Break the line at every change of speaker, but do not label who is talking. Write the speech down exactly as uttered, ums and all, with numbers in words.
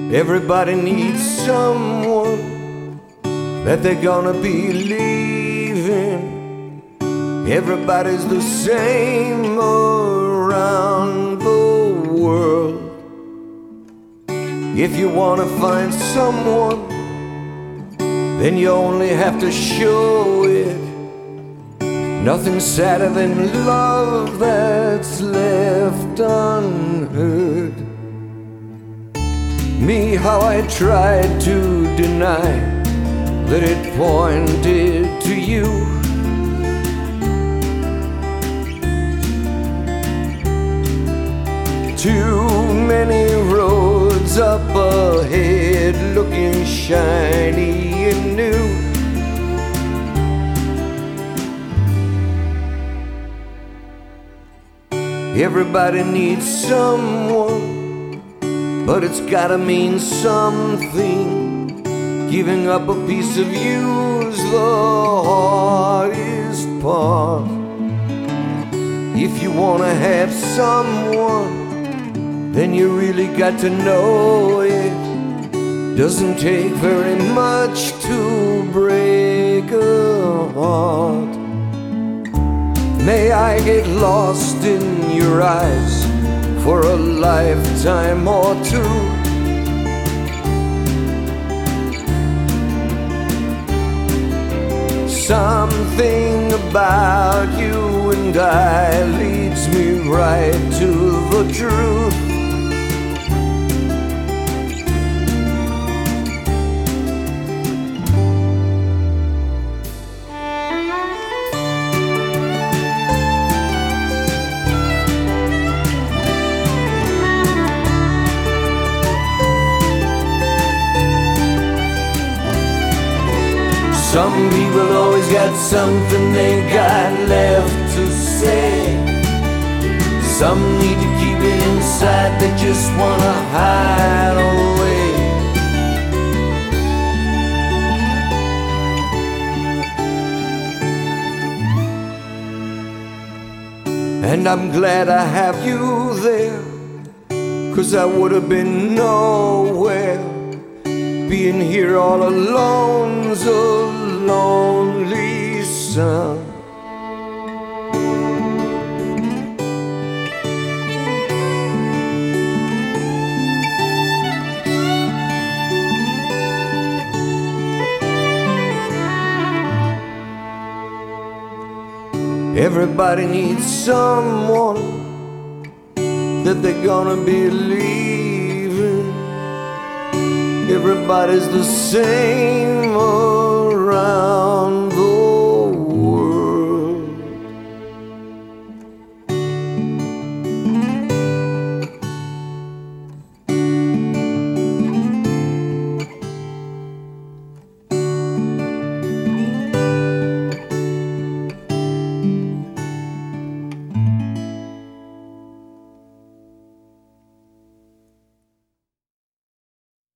Everybody needs someone that they're gonna believe in. Everybody's the same around the world. If you wanna find someone, then you only have to show it. Nothing sadder than love that's left unheard. Me, how I tried to deny that it pointed to you. Too many roads up ahead, looking shiny and new. Everybody needs someone, but it's gotta mean something. Giving up a piece of you's the hardest part. If you wanna have someone, then you really got to know it. Doesn't take very much to break a heart. May I get lost in your eyes for a lifetime or two. Something about you and I leads me right to the truth. Some people always got something they got left to say. Some need to keep it inside, they just wanna hide away. And I'm glad I have you there, 'cause I would have been nowhere. Being here all alone's a lonely son. Everybody needs someone that they're gonna believe in. Everybody's the same around